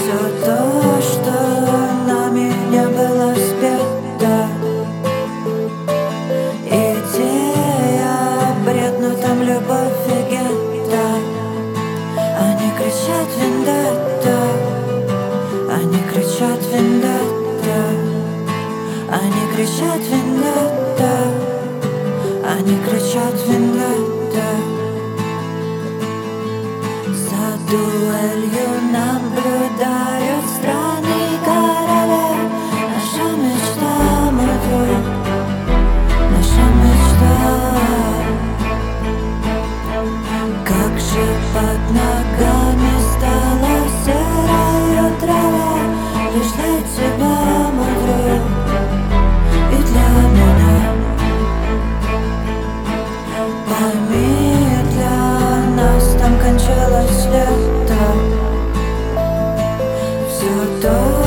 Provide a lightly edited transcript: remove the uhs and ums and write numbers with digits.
Все то, что нами не было спето. Идея, бред, но там любовь и гетто. Они кричат вендетта, они кричат вендетта, они кричат вендетта, они кричат вендетта. За дуэлью наблюдают страны короля. Наша мечта, мой друг, наша мечта. Как же под ногами стала серая трава. Лишь для тебя, мой друг, и для меня. Пойми, для нас там кончалось лето. Все то,